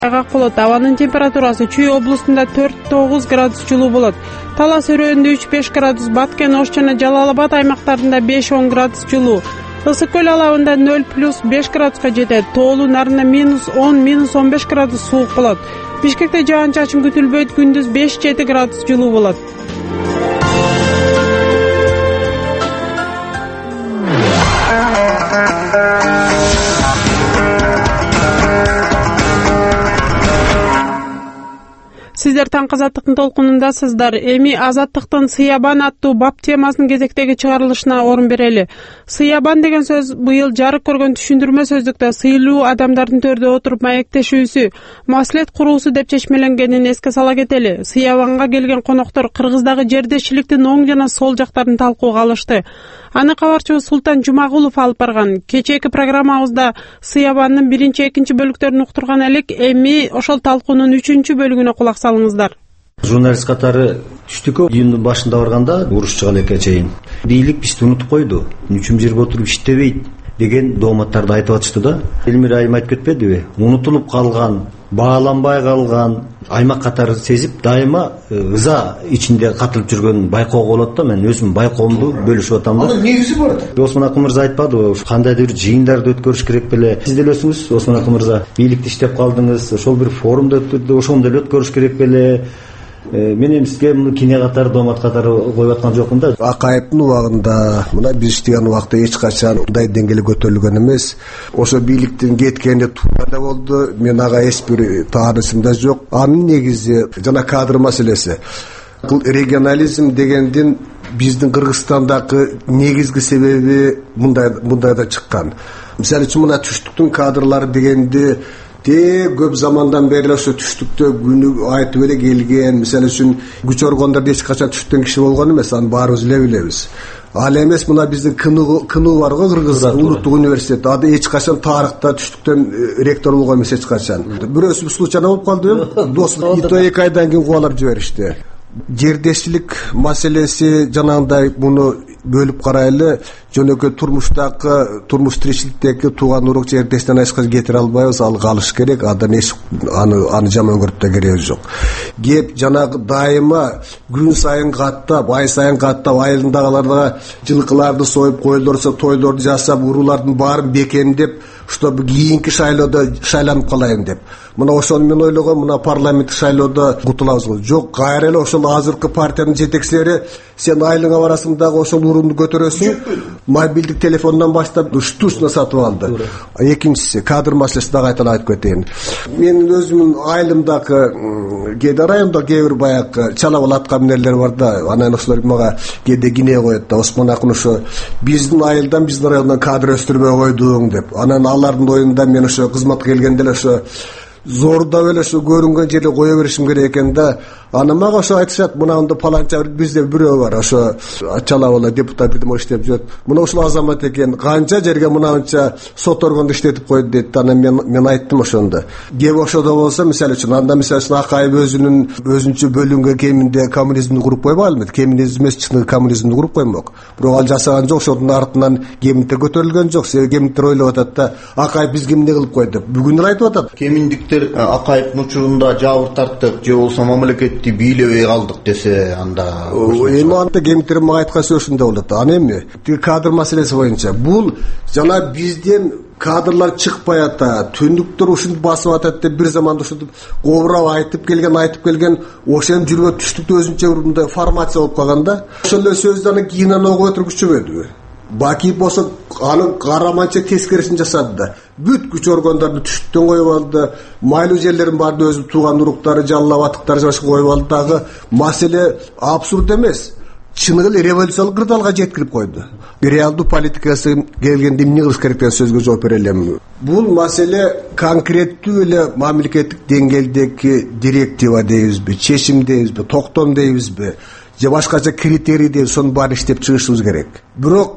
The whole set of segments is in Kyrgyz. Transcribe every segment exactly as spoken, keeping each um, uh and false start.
Айгак болот. Абанын температурасы Чүй облусунда төрт тогуз градус жылуу болот. Талас өрөөнүндө үч беш градус, Баткен, Ош жана Жалал Абад аймактарында беш он градус жылуу. Ысык көл алабында нөл плюс беш градуска жетет. Тоолуу нарында минус он, минус он беш градус суук болот. Бишкекте жаан-чачын күтүлбөйт, күндүз беш жети градус жылуу болот. Сиздер Таңкы Азаттыктын толкунундасыздар. Эми азаттыктын Сыябан аттуу бап темасынын кезектеги чыгарылышына орун берели. Сыябан деген сөз быйыл жарык көргөн түшүндүрмө сөздүктө сыйлуу адамдардын төрдө отуруп маектешүүсү, маслихат куруусу деп чечмеленгенин эске сала кетели. Сыябанга келген коноктор Кыргыздагы жердешчиликтин оң жана сол жактарын талкууга алышты. Аны кабарчыбыз Султан Жумагулов алып барган. Кечээки программабызда Сыябандын биринчи, экинчи бөлүктөрүн уктурган элек, эми ошол талкуунун үчүнчү бөлүгүнө кулак салыңыздар. Журналист катары түштүкө июндун башында барганда уруш чыга элекке чейин. Бийлик бизди унутуп койду. Үчүм жерге отуруп иштебейт деген дооматтарды айтып атышты да. Элмира айым айтып кетпедиби? Унутулуп калган, бааланбай калган аймак катары сезип, дайыма ыза ичинде катылып жүргөн байкоого болот да. Мен өзүм байкоомду бөлүшүп атам да. Анын негизи бар. Осмон Акын мырза айтпадыбы? Кандайдыр бир жыйындарды өткөрүш керек беле? Сиз деле өзүңүз Осмон Акын мырза бийликте иштеп калдыңыз. Ошол бир форумда өттүрдү, ошону деле өткөрүш керек беле? Мен эми сизге муну кине катары, доомат катары коюп аткан жокмун да. Акаевдин убагында мына биз иштеген убакта эч качан мындай деңгээлге көтөрүлгөн эмес. Ошо бийликтин кеткенине туура да болду. Мен ага эч бир таарышым да жок. Анын негизи жана кадр маселеси. Регионализм дегендин биздин Кыргызстандагы негизги себеби мындай мындай да чыккан. Мисалы үчүн мына түштүктүн кадрлары дегенди те көп замандан бери ошо түштүктө күнү айтып эле келген. Мисалы үчүн күч органдарда эч качан түштүктөн киши болгон эмес, аны баарыбыз эле билебиз. Ал эмес мына биздин КНУ бар го, Кыргыз улуттук университети. Ада эч качан тарыхта түштүктөн ректор болгон эмес эч качан. Бирөөсү случайно болуп калды, досу эки айдан кийин кубалап жиберишти. Жердешчилик маселеси жанагындай муну бөлүп карайлы. Жөнөкөй турмуштагы, турмуш тиричиликтеги тууган урук жердештен эч качан кетире албайбыз, ал калыш керек. Андан эч аны аны жаман көрүп да кереги жок. Кеп жанагы дайыма күн сайын каттап, ай сайын каттап, айылындагыларга жылкыларды союп, койлорсо тойлорду жасап, уруулардын баарын бекемдеп, чтобы кийинки шайлоодо шайланып калайын деп. Мына ошону мен ойлогом, мына парламенттик шайлоодо кутулабыз го. Жок, кайра эле ошол азыркы партиянын жетекчилери сен айылыңа барасың дагы ошол урунду көтөрөсүң. Мобилдик телефондон баштап штучно сатып алды. Экинчиси кадр маселеси дагы айтып айтып кетейин. Мен өзүмүн айылымдагы кээде райондо кээ бир баягы чала балатка эмнелер бар да, анан ошолор мага кээде кине коет да. Осмон Акын ошо биздин айылдан, биздин райондон кадр өстүрбөй койдуң деп. Анан алардын оюнда мен ошо кызматка келгенде эле ошо зордап эле ошо көрүнгөн жерге кое беришим керек экен да. Аны мага ошо айтышат, мынандай паланча бизде бирөө бар, ошо чала бала депутат бирдеме иштеп жүрөт. Мына ушул азамат экен, канча жерге мынанча сот органда иштетип койду дейт. Анан мен мен айттым ошондо. Кеп ошодо болсо, мисалы үчүн, анда мисалы үчүн Акаев өзүнүн өзүнчө бөлүнгө кеминде коммунизмди куруп койбой элмек. Коммунизм эмес, чыныгы коммунизмди куруп коймок. Бирок ал жасаган жок, ошонун артынан кеминде көтөрүлгөн жок. Себеби кеминдер ойлоп атат да, Акаев бизге эмне кылып койду деп. Бүгүн эле айтып атат. Кеминдиктер Акаевдин учурунда жабыр тарттык, же болсо мамлекет бийлебей калдык десе, анда эми анда кеминдер мага айткан сөзү ушундай болот. Аны эми тиги кадр маселеси боюнча бул жана бизден кадрлар чыкпай ата, түндүктөр ушинтип басып атат деп бир заманда ушинтип кобурап айтып келген, айтып келген, ошентип жүргөн түштүктө өзүнчө бир мындай формация болуп калган да. Ошол эле сөздү анан кийинен огуп өтүргүчүбү? Баки болсо анын караманча тескерисин жасады да. Бүт күч органдарды түштүктөн коюп алды. Майлуу жерлерин баарын өзү тууган уруктары, жалал абадтыктары жашап коюп алды. Дагы маселе абсурд эмес. Чыныгы эле революциялык кырдаалга жеткирип койду. Реалдуу политикасы келгенде эмне кылыш керек деген сөзгө жооп бере элем. Бул маселе конкреттүү эле мамлекеттик деңгээлдеги директива дейбизби, чечим дейбизби, токтом дейбизби, же башкача критерий дейбиз, сонун баарын иштеп чыгышыбыз керек. Бирок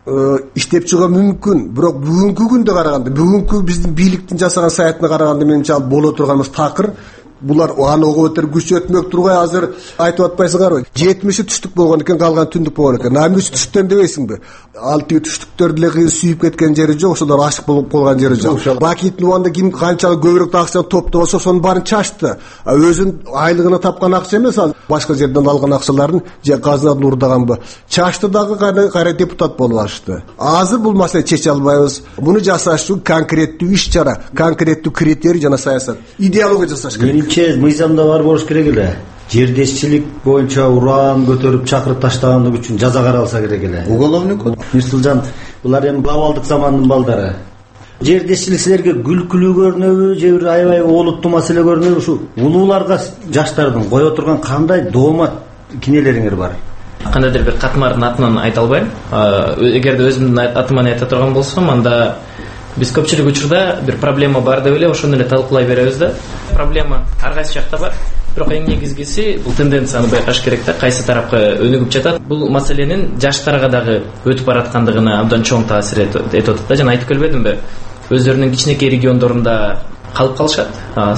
иштеп чыгуу мүмкүн, бирок бүгүнкү күндө караганда, бүгүнкү биздин бийликтин жасаган саятына караганда менимче ал боло турган эмес, такыр булар аны оготер күчөтмөк тургай азыр айтып атпайсыңарбы? жетимиши түштүк болгон экен, калган түндүк болгон экен. Намүс түштүктөн дебейсиңби? Ал тиги түштүктөр деле сүйүп кеткен жери жок, ошолор ашык болуп калган жери жок. Бакиттин убанда ким канчалык көбүрөөк акча топтоп болсо, сонун баарын чачты. Өзүн айлыгына тапкан акча эмес, ал башка жерден алган акчаларын же казынадан урдаганбы? Чачты дагы кайра депутат болуп алышты. Азыр бул маселени чече албайбыз. Муну жасаш үчүн конкреттүү иш-чара, конкреттүү критерий жана саясат, идеология жасаш керек. Менимче мыйзамда бар болуш керек эле. Жердешчилик боюнча уран көтөрүп чакырып таштаганлык үчүн жаза каралса керек эле. Уголовник Мисылжан, булар эми глобалдык замандын балдары. Жердешчилик силерге күлкүлүү көрүнөбү, же бир аябай олуттуу маселе көрүнөбү? Ушу улууларга жаштардын кое турган кандай доомат кинелериңер бар? Кандайдыр бир катмардын атынан айта албайм. Эгерде өзүмдүн атыман айта турган болсом, анда биз көпчүлүк учурда бир проблема бар деп эле ошону эле талкуулай беребиз да. Проблема ар кайсы жакта бар. Бирок эң негизгиси бул тенденцияны байкаш керек да, кайсы тарапка өнүгүп жатат. Бул маселенин жаштарга дагы өтүп бараткандыгына абдан чоң таасир этип атат да. Жана айтып келбедимби? Өздөрүнүн кичинекей региондорунда калып калышат,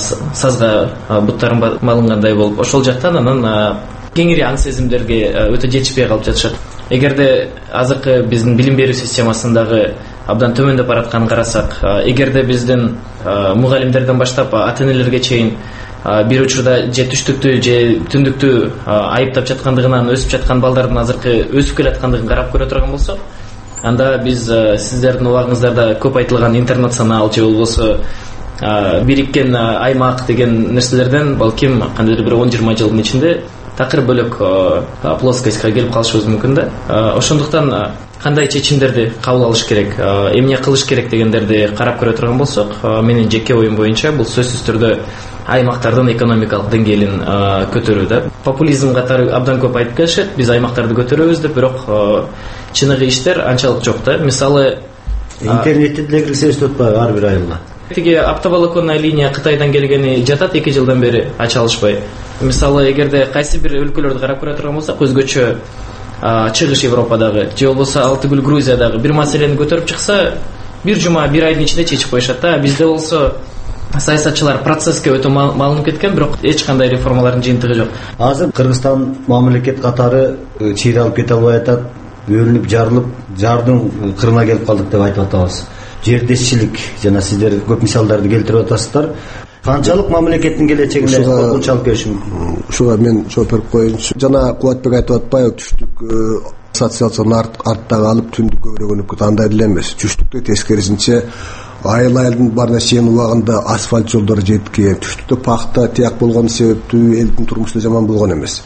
сазга буттарын малынгандай болуп, ошол жактан анан кеңири аң сезимдерге өтө жетишпей калып жатышат. Эгерде азыркы биздин билим берүү системасындагы абдан төмөндөп баратканын карасак, эгерде биздин мугалимдерден баштап ата-энелерге чейин бир учурда же түштүктү же түндүктү айыптап жаткандыгынан өсүп жаткан балдардын азыркы өсүп келаткандыгын карап көрө турган болсок, анда биз сиздердин убагыңыздарда көп айтылган интернационал же болбосо бириккен аймак деген нерселерден балким кандайдыр бир он жыйырма жылдын ичинде такыр бөлөк плоскостька келип калышыбыз мүмкүн да. Ошондуктан кандай чечимдерди кабыл алыш керек, эмне кылыш керек дегендерди карап көрө турган болсок, менин жеке оюм боюнча бул сөзсүз түрдө аймактардын экономикалык деңгээлин көтөрүү да. Популизм катары абдан көп айтып келишет, биз аймактарды көтөрөбүз деп, бирок чыныгы иштер анчалык жок да. Мисалы, интернетти деле кирсеңиз өтпөй ар бир айылда. Тиги оптоволоконный линия Кытайдан келгени жатат, эки жылдан бери ача алышпай. Мисалы, эгерде кайсы бир өлкөлөрдү карап көрө турган болсок, өзгөчө чыгыш Европадагы же болбосо Алтыгүл Грузиядагы бир маселени көтөрүп чыкса, бир жума, бир айдын ичинде чечип коюшат да. Бизде болсо саясатчылар процесске өтө малынып кеткен, бирок эч кандай реформалардын жыйынтыгы жок. Азыр Кыргызстан мамлекет катары чыйралып кете албай атат, бөлүнүп, жарылып, жардын кырына келип калдык деп айтып атабыз. Жердешчилик жана сиздер көп мисалдарды келтирип атасыздар. Канчалык мамлекеттин келечегине коркунуч алып келиши мүмкүн? Ушуга мен жооп берип коеюнчу. Жана Кубатбек айтып атпайбы, түштүк ассоциацияны артта калып түндүк көбүрөөк өнүп кетти. Андай деле эмес. Түштүктө тескерисинче айыл-айылдын бар нерсенин убагында асфальт жолдор жеткен. Түштүктө пахта тияк болгон себептүү элдин турмушу жаман болгон эмес.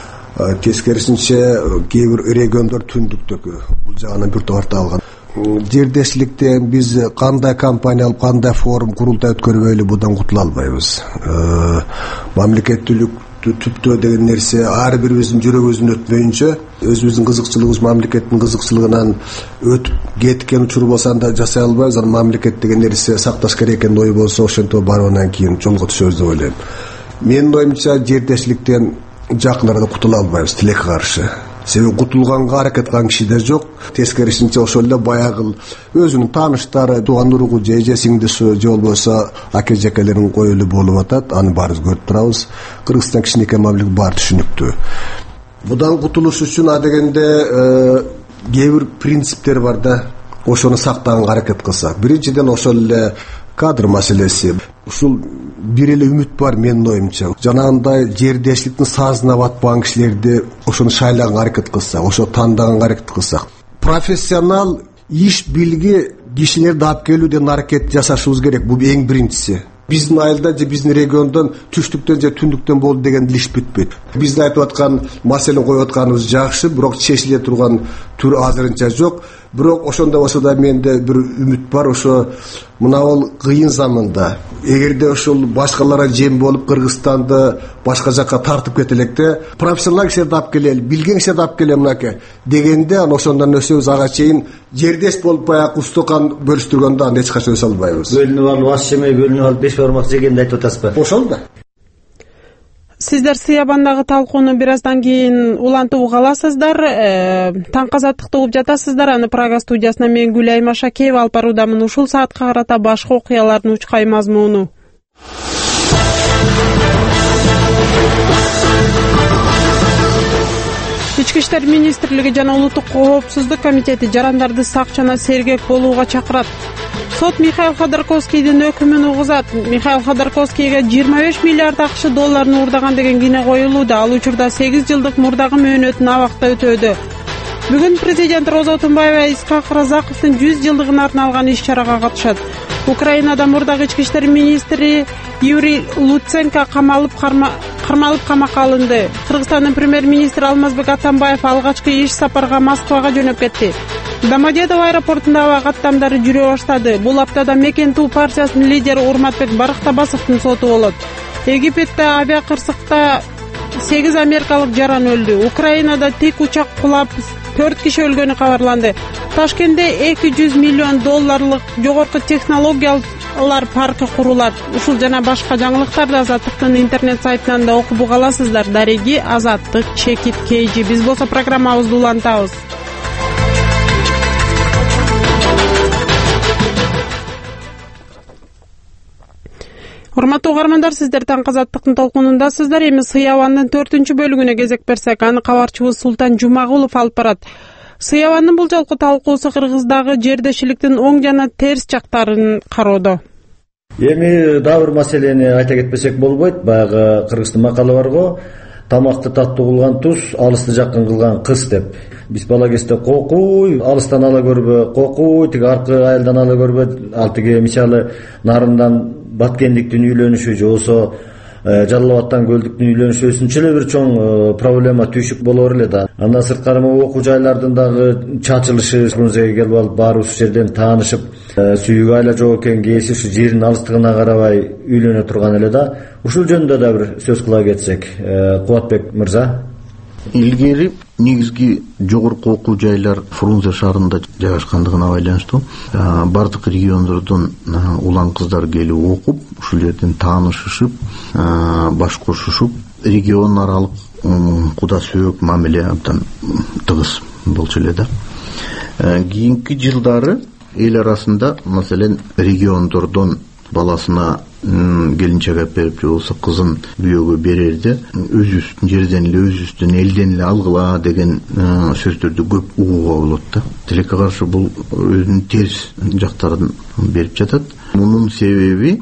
Тескерисинче кээ бир региондор түндүктөгү бул жагынан бир топ арта алган. Жердешчиликте биз кандай компания алып, кандай форум, курултай өткөрбөйлү будан кутула албайбыз. Мамлекеттүүлүктү түптөө деген нерсе ар бирибиздин жүрөгүбүздүн өтмөйүнчө, өзүбүздүн кызыкчылыгыбыз мамлекеттин кызыкчылыгынан өтүп кеткен учур болсо анда жасай албайбыз. Анан мамлекет деген нерсе сакташ керек экен ой болсо, ошентип баргандан кийин жолго түшөбүз деп ойлойм. Менин оюмча жердешчиликтен жакын арада кутула албайбыз, тилекке каршы. Себеби кутулганга аракет кылган киши да жок. Тескерисинче ошол эле баягы өзүнүн тааныштары, тууган уругу, же эже сиңдиси, же болбосо аке жекелерин коюлу болуп атат. Аны баарыбыз көрүп турабыз. Кыргызстан кичинекей мамлекет, баары түшүнүктүү. Будан кутулуш үчүн адегенде кээ бир принциптер бар да, ошону сактаганга аракет кылсак. Биринчиден ошол эле кадр маселеси. Ушул бир эле үмүт бар менин оюмча. Жанагындай жердешчиликтин сазына батпаган кишилерди ошону шайлаганга аракет кылсак, ошо тандаганга аракет кылсак, профессионал иш билги кишилерди алып келүүдөн аракет жасашыбыз керек. Бул эң биринчиси. Биздин айылда же биздин региондон түштүктөн же түндүктөн болду деген иш бүтпөйт. Биздин айтып аткан маселени коюп атканыбыз жакшы, бирок чечиле турган түр азырынча жок. Бирок ошондой болсо да менде бир үмүт бар. Ошо мынабул кыйын заманда эгерде ошол башкаларга жем болуп Кыргызстанды башка жакка тартып кете электе, профессионал кишилерди алып келели, билген кишилерди алып келели мынакей дегенде, анан ошондон өсөбүз. Ага чейин жердеш болуп баягы устукан бөлүштүргөндө анда эч качан өсө албайбыз. Бөлүнүп алып аш жемей, бөлүнүп алып беш бармак жегенди айтып атасызбы? Ошол да. Сиздер Сыябандагы талкууну бир аздан кийин улантып уга аласыздар. Таңкы азаттыкты угуп жатасыздар. Аны Прага студиясынан мен Гүлайым Ашакеева алып баруудамын. Ушул саатка карата башка окуялардын учкай мазмуну. иштер министрлиги жана улуттук коопсуздук комитети жарандарды сак жана сергек болууга чакырат. Сот Михаил Ходорковскийдин өкүмүн угузат. Михаил Ходорковскийге жыйырма беш миллиард акш долларын уурдаган деген кийне коюлууда. Ал учурда сегиз жылдык мурдагы мөөнөтүн абакта өтөөдө. Бүгүн президент Роза Отунбаева Исхак Разаковдун жүз жылдыгына арналган иш-чарага катышат. Украинада мурдагы ички иштер министри Юрий Луценко камалып кармалып камакка алынды. Кыргызстандын премьер-министри Алмазбек Атамбаев алгачкы иш сапарга Москвага жөнөп кетти. Домодедово аэропортунда аба каттамдары жүрө баштады. Бул аптада Мекен Туу партиясынын лидери Урматбек Барактабасовдун соту болот. Египетте авиакырсыкта сегиз америкалык жаран өлдү. Украинада тик учак кулап төрт киши өлгөнү кабарланды. Ташкентте эки жүз миллион долларлык жогорку технологиялар паркы курулат. Ушул жана башка жаңылыктарды Азаттыктын интернет сайтынан да окуп уга аласыздар. Дареги Азаттык чекит кейжи. Биз болсо программабызды улантабыз. Урматтуу угармандар, сиздер таң Азаттыктын толкунундасыздар. Эми Сыябандын төртүнчү бөлүгүнө кезек берсек, аны кабарчыбыз Султан Жумагулов алып барат. Сыябандын бул жолку талкуусу Кыргыздагы жердешиликтин оң жана терс жактарын кароодо. Эми дагы бир маселени айта кетпесек болбойт. Баягы Кыргыздын макалы барго, тамакты таттуу кылган туз, алысты жакын кылган кыз деп. Биз бала кезде кокуй, алыстан ала көрбө, кокуй, тиги аркы айылдан ала көрбө, ал тиги мисалы Нарындан Баткендиктин үйлөнүшү же болсо Жалал Абадтан Көлдүктүн үйлөнүшү өзүнчө эле бир чоң проблема түйшүк болор эле да. Андан сырткары окуу жайлардын дагы чачылышы, Фрунзеге келип алып баарыбыз жерден таанышып, сүйүүгө айла жок экен, кээси ушу жердин алыстыгына карабай үйлөнө турган эле да. Ушул жөнүндө да бир сөз кыла кетсек, Кубатбек мырза. Илгери негизги жогорку окуу жайлар Фрунзе шаарында жайгашкандыгына байланыштуу бардык региондордон улан кыздар келип окуп, ушул жерден таанышышып, баш кошушуп, регион аралык куда сөөк мамиле абдан тыгыз болчу эле да. Кийинки жылдары эл арасында, маселен, региондордон баласына келинчек алып берип же болсо кызын күйөөгө берерде өзүбүздүн жерден эле, өзүбүздүн элден эле алгыла деген сөздөрдү көп угууга болот да. Тилекке каршы бул өзүнүн терс жактарын берип жатат. Мунун себеби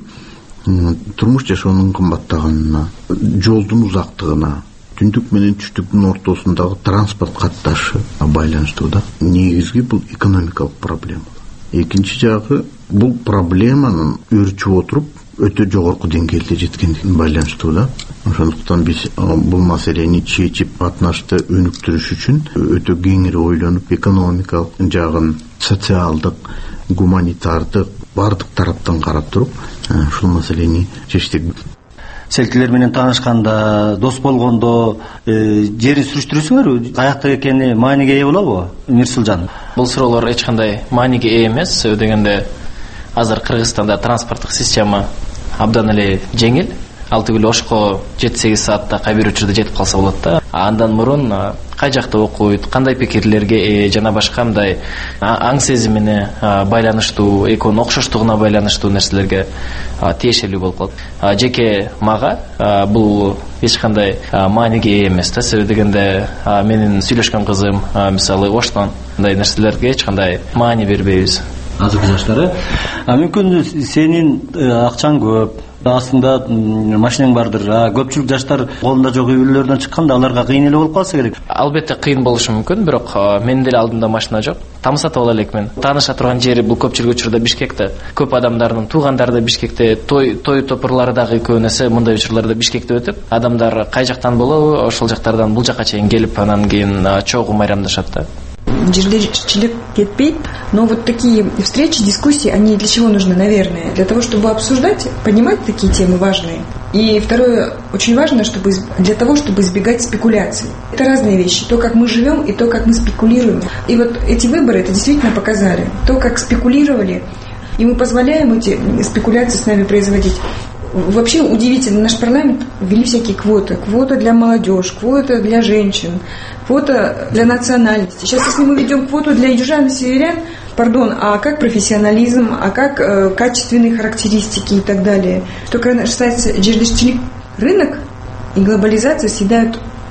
турмуш жашоонун кымбаттаганына, жолдун узактыгына, түндүк менен түштүктүн ортосундагы транспорт катташы байланыштуу да. Негизги бул экономикалык проблема. Экинчи жагы бул проблеманын өрчүп отуруп өтө жогорку деңгээлде жеткендигине байланыштуу да. Ошондуктан биз бул маселени чечип, катнашты өнүктүрүш үчүн өтө кеңири ойлонуп, экономикалык жагын, социалдык, гуманитардык бардык тараптан карап туруп, ушул маселени чечтик. Селтилер менен таанышканда, дос болгондо жерин сүрүштүрүсүңөрбү? Каякта экени мааниге ээ болобу, Мирсулжан? Бул суроолор эч кандай мааниге ээ эмес. Себеби дегенде азыр Кыргызстанда транспорттук система абдан эле жеңил. Ал түгүл Ошко жети сегиз саатта кай бир учурда жетип калса болот да. Андан мурун кай жакта окуйт, кандай пикирлерге ээ жана башка мындай аң сезимине байланыштуу, экөөнүн окшоштугуна байланыштуу нерселерге тиешелүү болуп калат. Жеке мага бул эч кандай мааниге ээ эмес да. Себеби дегенде менин сүйлөшкөн кызым мисалы Оштон, мындай нерселерге эч кандай маани бербейбиз. Азыркы жаштары. Мүмкүн сенин акчаң көп, астыңда машинең бардыр. Көпчүлүк жаштар колунда жок үй бүлөлөрдөн чыкканда аларга кыйын эле болуп калса керек. Албетте кыйын болушу мүмкүн, бирок менин деле алдымда машина жок. Таамат сатып ала элекмин. Тааныша турган жери бул көпчүлүк учурда Бишкекте. Көп адамдардын туугандары да Бишкекте, той той топурлары дагы көбүнесе мындай учурларда Бишкекте өтүп, адамдар кай жактан болобу, ошол жактардан бул жакка чейин келип, анан кийин чогуу майрамдашат да. Жердешилик кетпейт, но вот такие встречи, дискуссии, они для чего нужны, наверное? Для того, чтобы обсуждать, понимать такие темы важные. И второе, очень важно, чтобы для того, чтобы избегать спекуляций. Это разные вещи. То, как мы живем, и то, как мы спекулируем. И вот эти выборы это действительно показали. То, как спекулировали, и мы позволяем эти спекуляции с нами производить. Вообще удивительно, наш парламент ввели всякие квоты. Квота для молодежи, квота для женщин, квота для национальности. Сейчас, если мы ведем квоту для южан и северян, пардон, а как профессионализм, а как э, качественные характеристики и так далее. Что касается жердешчилик, рынок и глобализация съедают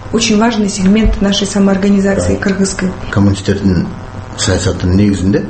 очень важный сегмент нашей самоорганизации кыргызской. Коммунистердин саясатынын негизинде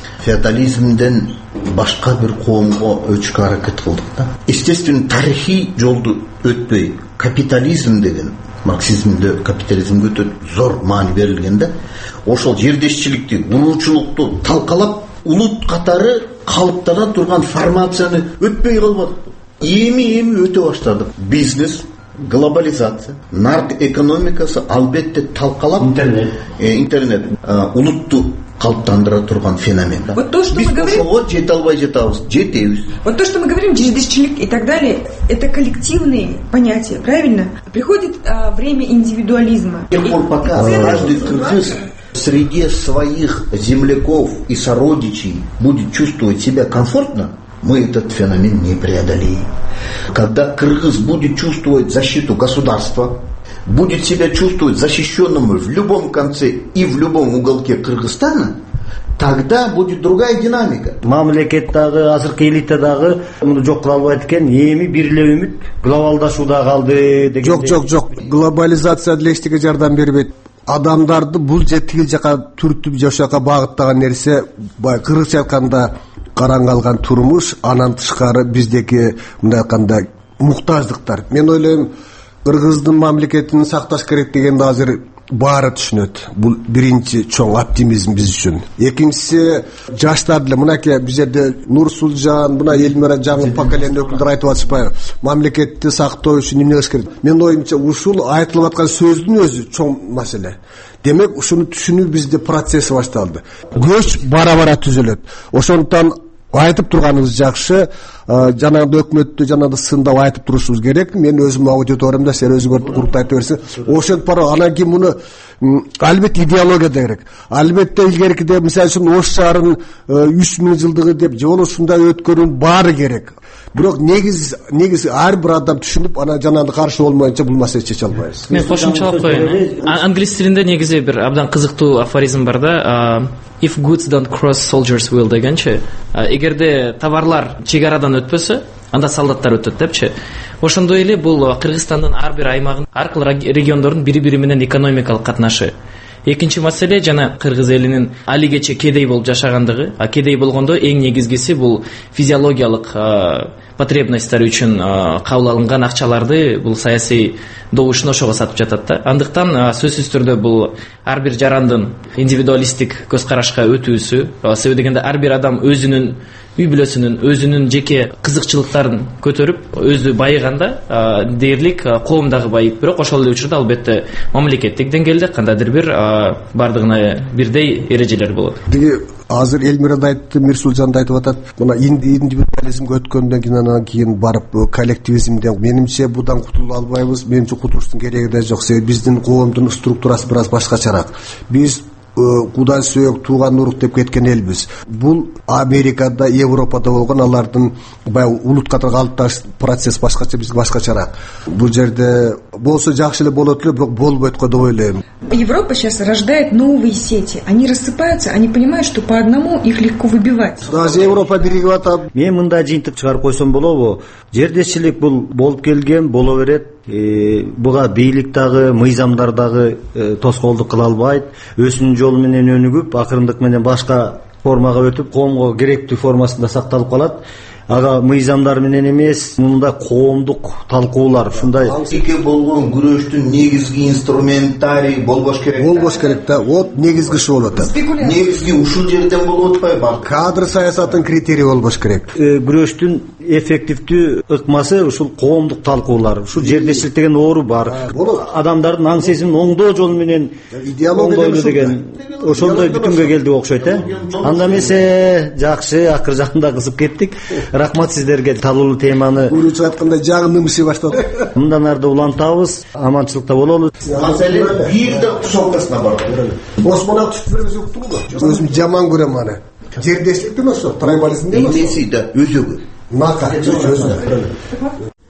феодализмден башка бир коомго өтүшкө аракет кылдык да. Естественно, тарыхый жолду өтпөй капитализм деген, марксизмде капитализмге өтө зор маани берилген да. Ошол жердешчиликти, улуучулукту талкалап, улут катары калыптана турган формацияны өтпөй калбадык. Эми-эми өтө баштадык. Бизнес, глобализация, нарк экономикасы албетте талкалап, интернет, э, интернет э, улутту калыптандыра турган феномен. Вот то, что мы говорим, вот жете албай жатабыз, жетебиз. Вот то, что мы говорим, жердешчилик и так далее, это коллективные понятия, правильно? Приходит а, время индивидуализма. С тех пор, пока каждый кыргыз среди своих земляков и сородичей будет чувствовать себя комфортно, мы этот феномен не преодолеем. Когда кыргыз будет чувствовать защиту государства, будет себя чувствовать защищенным в любом конце и в любом уголке Кыргызстана, тогда будет другая динамика. Мамлекеттагы, азыркы элитадагы муну жок кыла албайт экен, эми бир эле үмүт глобалдашууда калды деген. Жок, жок, жок. Глобализация деле эчтеке жардам бербейт. Адамдарды бул же тигил жака түртүп жашоого багыттаган нерсе, бай кыргызча айтканда караң алган турмуш, анан тышкары биздеки мындай айтканда муктаждыктар. Мен ойлойм, кыргыздын мамлекетин сакташ керек дегенди азыр баары түшүнөт. Бул биринчи чоң оптимизм биз үчүн. Экинчиси, жаштар деле мынакей биз жерде Нурсулжан, мына Элмира жаңы поколение өкүлдөр айтып атышпайбы? Мамлекетти сактоо үчүн эмне кылыш керек? Менин оюмча, ушул айтылып аткан сөздүн өзү чоң маселе. Демек, ушуну түшүнүү бизде процесси башталды. Көч бара-бара түзүлөт. Ошондуктан айтып турганыбыз жакшы, жанагы өкмөттү жанагы сындап айтып турушубуз керек. Мен өзүм аудиториямда, сен өзүңөр куруп айтып берсең, ошентип барып анан кийин муну албетте идеология да керек. Албетте илгеркиде мисалы үчүн Ош шаарын үч миң жылдыгы деп же болбосо ушундай өткөрүүнүн баары керек. Бирок негиз негиз ар бир адам түшүнүп, анан жанагы каршы болмоюнча бул маселени чече албайбыз. Мен кошумчалап коеюн. Англис тилинде негизи бир абдан кызыктуу афоризм бар да. If goods don't cross, soldiers will дегенчи. Эгерде товарлар чегарадан өтпөсө, анда солдаттар өтөт депчи. Ошондой эле бул Кыргызстандын ар бир аймагын, ар кыл региондордун бири-бири менен экономикалык катнашы. Экинчи маселе жана кыргыз элинин алигече кедей болуп жашагандыгы. А кедей болгондо эң негизгиси бул физиологиялык потребностьтар үчүн кабыл алынган акчаларды бул саясий добушун ошого сатып жатат да. Андыктан сөзсүз түрдө бул ар бир жарандын индивидуалисттик көз карашка өтүүсү, себеби дегенде ар бир адам өзүнүн үй бүлөсүнүн, өзүнүн жеке кызыкчылыктарын көтөрүп, өзү байыганда дээрлик коом дагы байып. Бирок ошол эле учурда албетте мамлекеттик деңгээлде кандайдыр бир бардыгына бирдей эрежелер болот. Диги азыр Элмира да айтты, Мирсулжан да айтып атат. Мына индивидуализмге өткөндөн кийин анан кийин барып коллективизмден менимче будан кутула албайбыз. Менимче кутулуштун кереги да жок. Себеби биздин коомдун структурасы бир аз башкачараак. Биз кудай сүйөк, тууган урук деп кеткен элбиз. Бул Америкада, Европада болгон алардын баягы улут катары калыпташ процесс башкача, биз башкачараак. Бул жерде болсо жакшы эле болот эле, бирок болбойт го деп ойлойм. Европа сейчас рождает новые сети. Они рассыпаются, они понимают, что по одному их легко выбивать. Даже Европа биригип атат. Мен мындай жыйынтык чыгарып койсом болобу? Жердешчилик бул болуп келген, боло берет. Буга бийлик дагы, мыйзамдар дагы тоскоолдук кыла албайт. Өзүнүн жолу менен өнүгүп, акырындык менен башка формага өтүп, коомго керектүү формасында сакталып калат. Ага мыйзамдар менен эмес, мында коомдук талкуулар, ушундай аңсеке болгон күрөштүн негизги инструментарий болбош керек. Болбош керек да. Вот негизги ушу болот. Негизги ушул жерден болуп атпайбы? Кадр саясатынын критерии болбош керек. Күрөштүн эффективдүү ыкмасы ушул коомдук талкуулар. Ушул жердешчилик деген оору бар. Адамдардын аң сезимин оңдоо жолу менен оңдойлу деген ошондой бүтүнгө келди окшойт, э? Анда эмесе жакшы, акыр жакында кызып кеттик. Рахмат сиздерге талуулуу теманы. Көрүүчү айткандай жагымды мышы баштады. Мындан арды улантабыз, аманчылыкта бололу. Маселе бир да тусалкасына бар. Осмонак түшүп бербес уктуңбу? Өзүм жаман көрөм аны. Жердештиктин ошо, трайбализм дейм. Эмеси да өзөгү. Нака, өзү.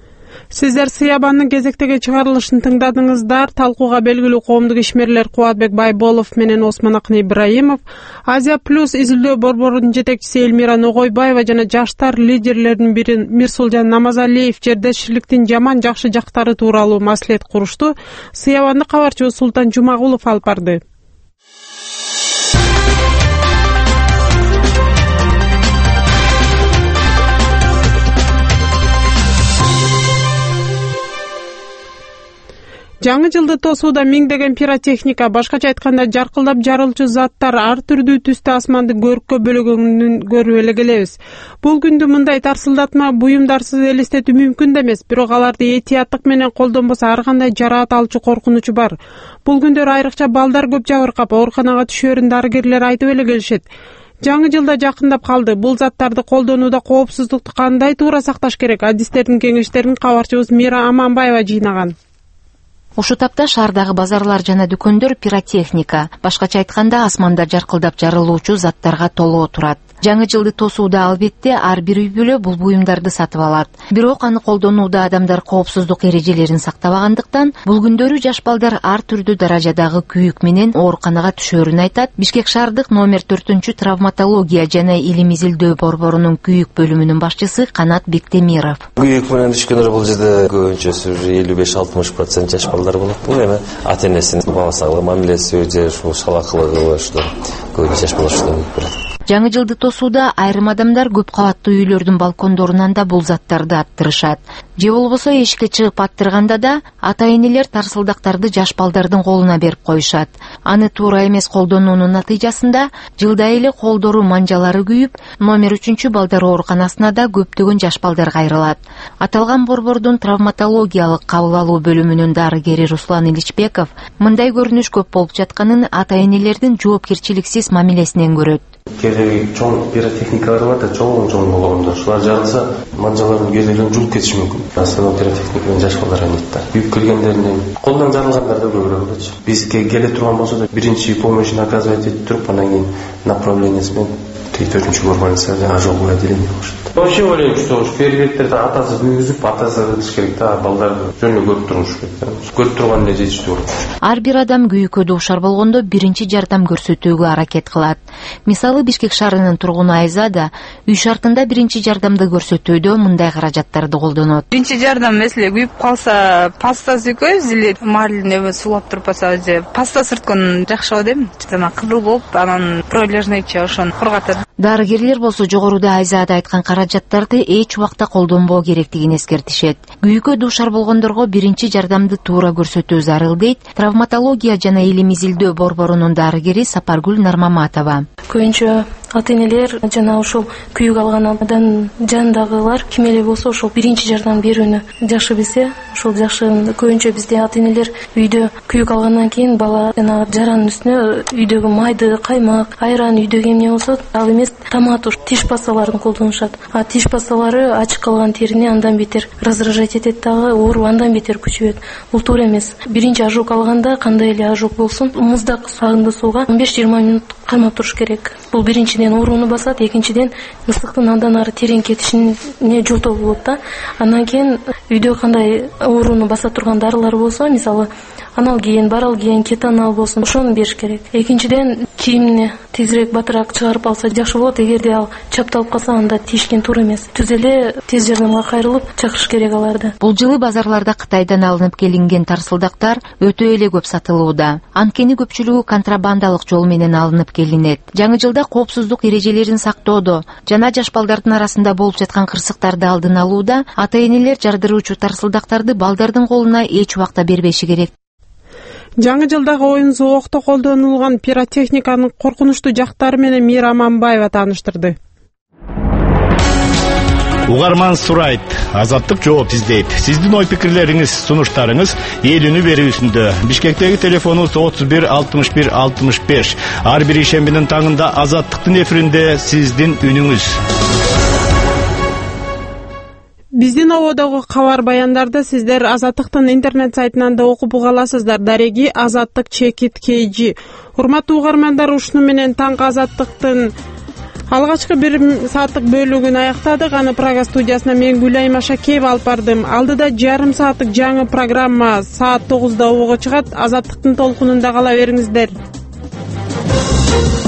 Сиздер Сыябандын кезектеги чыгарылышын тыңдадыңыздар. Талкууга белгилүү коомдук ишмерлер Кубатбек Байболов менен Осмон Акын Ибраимов, Азия плюс изилдөө борборунун жетекчиси Элмира Ногойбаева жана жаштар лидерлеринин бири Мирсулжан Намазалиев жердешчиликтин жаман жакшы жактары тууралуу маслихат курушту. Сыябанды кабарчыбыз Султан Жумагулов алып барды. Жаңы жылды тосууда миңдеген пиротехника, башкача айтканда жаркылдап жарылчу заттар ар түрдүү түстө асманды көрккө бөлөгөнүн көрүп эле келебиз. Бул күндү мындай тарсылдатма буюмдарсыз элестетүү мүмкүн да эмес, бирок аларды этияттык менен колдонбосо ар кандай жараат алчу коркунучу бар. Бул күндөр айрыкча балдар көп жабыркап, ооруканага түшөөрүн дарыгерлер айтып эле келишет. Жаңы жылда жакындап калды. Бул заттарды колдонууда коопсуздукту кандай туура сакташ керек? Адистердин кеңештерин кабарчыбыз Мира Аманбаева жыйнаган. Ушул тапта шаардагы базарлар жана дүкөндөр пиротехника, башкача айтканда асманда жаркылдап жарылуучу заттарга толоо турат. Жаңы жылды тосууда албетте ар бир үй бүлө бул буюмдарды сатып алат. Бирок аны колдонууда адамдар коопсуздук эрежелерин сактабагандыктан, бул күндөрү жаш балдар ар түрдүү даражадагы күйүк менен ооруканага түшөөрүн айтат. Бишкек шаардык номер төртүнчү травматология жана илим изилдөө борборунун күйүк бөлүмүнүн башчысы Канат Бектемиров. Күйүк менен түшкөндөр бул жерде көбүнчөсү элүү беш алтымыш процент жаш балдар болот. Бул эми ата энесинин бабасагы мамилеси же ушул шалакылыгы ушул көбүнчө жаш балдар болот. Жаңы жылды тосууда айрым адамдар көп кабаттуу үйлөрдүн балкондорунан да бул заттарды аттырышат. Же болбосо эшикке чыгып аттырганда да ата-энелер тарсылдактарды жаш балдардын колуна берип коюшат. Аны туура эмес колдонуунун натыйжасында жылда эле колдору манжалары күйүп, номер үчүнчү балдар ооруканасына да көптөгөн жаш балдар кайрылат. Аталган борбордун травматологиялык кабыл алуу бөлүмүнүн дарыгери Руслан Иличбеков мындай көрүнүш көп болуп жатканын ата-энелердин жоопкерчиликсиз мамилесинен көрөт. Кээде чоң пиротехникалар бар да, чоң-чоң болгондо шулар жарылса, манжалардын көзүлөрүн жулуп кетиши мүмкүн. Аслында пиротехниканын жаш балдар эмнейт да. Күйүп келгендеринен колдон жарылгандар да көбүрөөк болчу. Бизге келе турган болсо да биринчи помощьун оказывать этип туруп, анан кийин направлениясы менен төртүнчү больницада ожоговое отделение болушат. Вообще ойлойм, что фейерверктерди атасы күйгүзүп, атасы кылыш керек да, балдарды жөнү көрүп туруш керек. Көрүп турган эле жетиштүү болот. Ар бир адам күйүккө дуушар болгондо биринчи жардам көрсөтүүгө аракет кылат. Мисалы Бишкек шаарынын тургуну Айза да үй шартында биринчи жардамды көрсөтүүдө мындай каражаттарды колдонот. Биринчи жардам эсле күйүп калса, паста сүйкөйбүз эле марлин суулап турпаса, же паста сүрткөн жакшы болот эми. Жана кызыл болуп, анан пролежныйча ошону кургатат. Дарыгерлер болсо жогоруда Айзада айткан каражаттарды эч убакта колдонбоо керектигин эскертишет. Күйүккө дуушар болгондорго биринчи жардамды туура көрсөтүү зарыл дейт травматология жана илим изилдөө борборунун дарыгери Сапаргүл Нармаматова. Көбүнчө ата-энелер жана ошол күйүк алган адамдын жанындагылар ким эле болсо ошол биринчи жардам берүүнү жакшы билсе, ошол жакшы. Көбүнчө бизде ата-энелер үйдө күйүк алгандан кийин бала жана жаранын үстүнө үйдөгү майды, каймак, айран, үйдөгү эмне болсо ал эмес томат, тиш пасталарын колдонушат. А тиш пасталары ачык калган терини андан бетер раздражать этет дагы, оору андан бетер күчөйөт. Бул туура эмес. Биринчи ожог алганда кандай эле ожог болсун, муздак сагында сууга он беш жыйырма мүнөт камап туруш керек. Бул биринчиден ооруну басат, экинчиден ысыктын андан ары терең кетишине жолтоо болот да. Андан кийин үйдө кандай ооруну баса турган дарылар болсо, мисалы аналген, баралген, кетанал болсун, ошону бериш керек. Экинчиден кийимни тезирээк батыраак чыгарып алса жакшы болот. Эгерде ал чапталып калса, анда тийишкен туура эмес. Түз эле тез жардамга кайрылып чакырыш керек аларды. Бул жылы базарларда Кытайдан алынып келинген тарсылдактар өтө эле көп сатылууда. Анткени көпчүлүгү контрабандалык жол менен алынып келинет. Жаңы жылда коопсуздук эрежелерин сактоодо жана жаш балдардын арасында болуп жаткан кырсыктарды алдын алууда ата-энелер жардыруучу тарсылдактарды балдардын колуна эч убакта бербеши керек. Жаңы жылдагы оюн зоокто колдонулган пиротехниканын коркунучтуу жактары менен Мира Аманбаева тааныштырды. Угарман сурайт, Азаттык жооп издейт. Сиздин ой пикирлериңиз, сунуштарыңыз эл үнү берүүсүндө. Бишкектеги телефонубуз отуз бир алтымыш бир алтымыш беш. Ар бир ишембинин таңында Азаттыктын эфиринде сиздин үнүңүз. Биздин ободогу кабар баяндарды сиздер Азаттыктын интернет сайтынан да окуп уга аласыздар. Дареги Азаттык чекит кж. Урматтуу угармандар, ушуну менен таңкы Азаттыктын Алгачкы бир сааттык бөлүгүн аяктадык. Аны Прага студиясына мен Гүлайым Ашакеева алып бардым. Алдыда жарым сааттык жаңы программа саат тогузда уга чыгат. Азаттыктын толкунунда кала бериңиздер.